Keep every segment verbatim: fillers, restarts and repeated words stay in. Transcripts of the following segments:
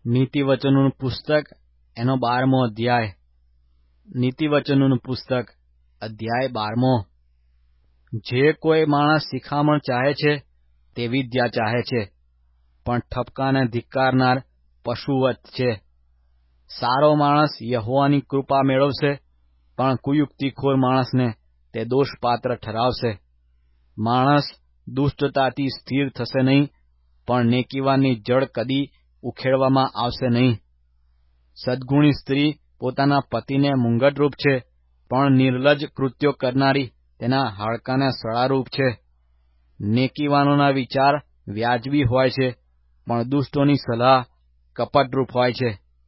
નીતિવચનોનું પુસ્તક એનો બારમો અધ્યાય. નીતિવચનોનું પુસ્તક અધ્યાય બારમો. જે કોઈ માણસ શિખામણ ચાહે છે તે વિદ્યા ચાહે છે, પણ ઠપકાને ધિક્કારનાર પશુવત છે. સારો માણસ યહોવાની કૃપા મેળવશે, પણ કુયુક્તિખોર માણસને તે દોષપાત્ર ઠરાવશે. માણસ દુષ્ટતાથી સ્થિર થશે નહીં, પણ નેકીવાની જડ કદી ઉખેડવામાં આવશે નહીં. સદ્ગુણી સ્ત્રી પોતાના પતિને મૂંગટરૂપ છે, પણ નિર્લજ્જ કૃત્યો કરનારી તેના હાડકાને સડારૂપ છે. નેકીવાનોના વિચાર વ્યાજબી હોય છે, પણ દુષ્ટોની સલાહ કપટરૂપ હોય છે.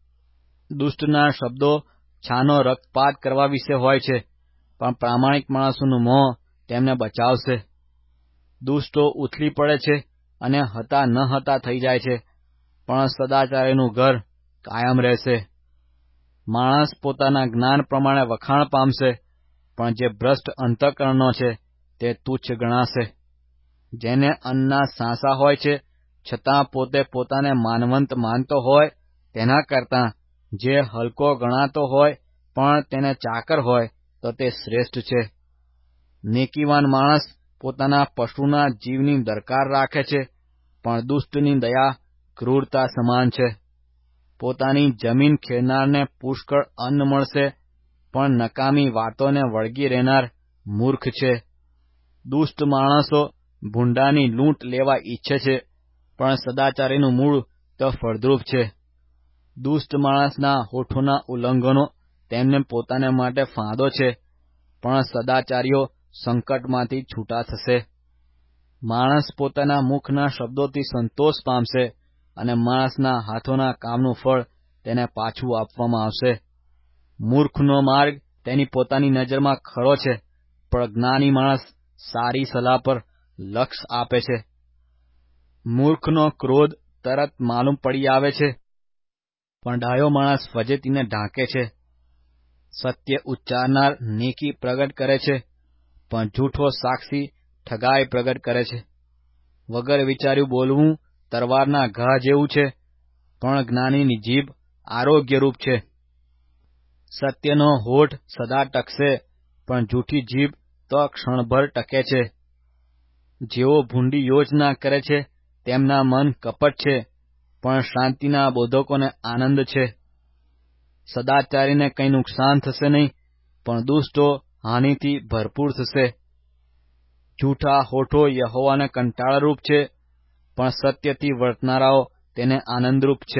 દુષ્ટના શબ્દો છાનો રક્તપાત કરવા વિશે હોય છે, પણ પ્રામાણિક માણસોનું મોં તેમને બચાવશે. દુષ્ટો ઉથલી પડે છે અને હતા ન હતા થઈ જાય છે, પણ સદાચારીનું ઘર કાયમ રહેશે. માણસ પોતાના જ્ઞાન પ્રમાણે વખાણ પામશે, પણ જે ભ્રષ્ટ અંતઃકરણનો છે તે તુચ્છ ગણાશે. જેને અન્નના સાંસા હોય છે, છતાં પોતે પોતાને માનવંત માનતો હોય, તેના કરતાં જે હલકો ગણાતો હોય પણ તેને ચાકર હોય તો તે શ્રેષ્ઠ છે. નેકીવાન માણસ પોતાના પશુના જીવની દરકાર રાખે છે, પણ દુષ્ટની દયા ક્રૂરતા સમાન છે. પોતાની જમીન ખેડનારને પુષ્કળ અન્ન મળશે, પણ નકામી વાતોને વળગી રહેનાર મૂર્ખ છે. દુષ્ટ માણસો ભૂંડાની લૂંટ લેવા ઈચ્છે છે, પણ સદાચારીનું મૂળ તો ફળદ્રુપ છે. દુષ્ટ માણસના હોઠોના ઉલ્લંઘનો તેમને પોતાને માટે ફાંદો છે, પણ સદાચારીઓ સંકટમાંથી છૂટા થશે. માણસ પોતાના મુખના શબ્દોથી સંતોષ પામશે, અને માણસના હાથોના કામનું ફળ તેને પાછું આપવામાં આવશે. મૂર્ખનો માર્ગ તેની પોતાની નજરમાં ખરો છે, પણ જ્ઞાની માણસ સારી સલાહ પર લક્ષ આપે છે. મૂર્ખનો ક્રોધ તરત માલુમ પડી આવે છે, પણ ડાયો માણસ ફજેતીને ઢાંકે છે. સત્ય ઉચ્ચારનાર નેકી પ્રગટ કરે છે, પણ જૂઠો સાક્ષી ઠગાઈ પ્રગટ કરે છે. વગર વિચાર્યું બોલવું તરવારના ઘા જેવું છે, પણ જ્ઞાનીની જીભ આરોગ્યરૂપ છે. સત્યનો હોઠ સદા ટકશે, પણ જૂઠી જીભ તો ક્ષણભર ટકે છે. જેઓ ભૂંડી યોજના કરે છે તેમના મન કપટ છે, પણ શાંતિના બોધકોને આનંદ છે. સદાચારીને કંઈ નુકસાન થશે નહીં, પણ દુષ્ટો હાનિથી ભરપૂર થશે. જૂઠા હોઠો યહોવાને કંટાળારૂપ છે, પણ સત્યથી વર્તનારાઓ તેને આનંદરૂપ છે.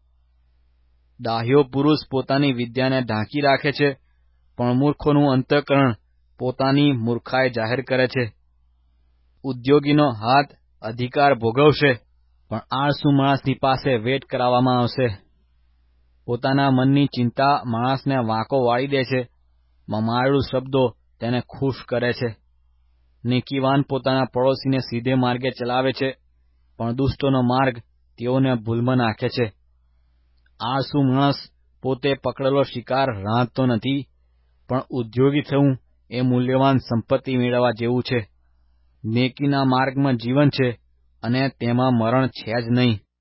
ડાહ્યો પુરુષ પોતાની વિદ્યાને ઢાંકી રાખે છે, પણ મૂર્ખોનું અંતઃકરણ પોતાની મૂર્ખાઈ જાહેર કરે છે. ઉદ્યોગીનો હાથ અધિકાર ભોગવશે, પણ આળસુ માણસની પાસે વેટ કરાવવામાં આવશે. પોતાના મનની ચિંતા માણસને વાંકો વાળી દે છે, મમાયળું શબ્દો તેને ખુશ કરે છે. નેકીવાન પોતાના પડોશીને સીધે માર્ગે ચલાવે છે, પણ દુષ્ટોનો માર્ગ તેઓને ભૂલમાં નાખે છે. આળસુ માણસ પોતે પકડેલો શિકાર રાંધતો નથી, પણ ઉદ્યોગી થવું એ મૂલ્યવાન સંપત્તિ મેળવવા જેવું છે. નેકીના માર્ગમાં જીવન છે, અને તેમાં મરણ છે જ નહીં.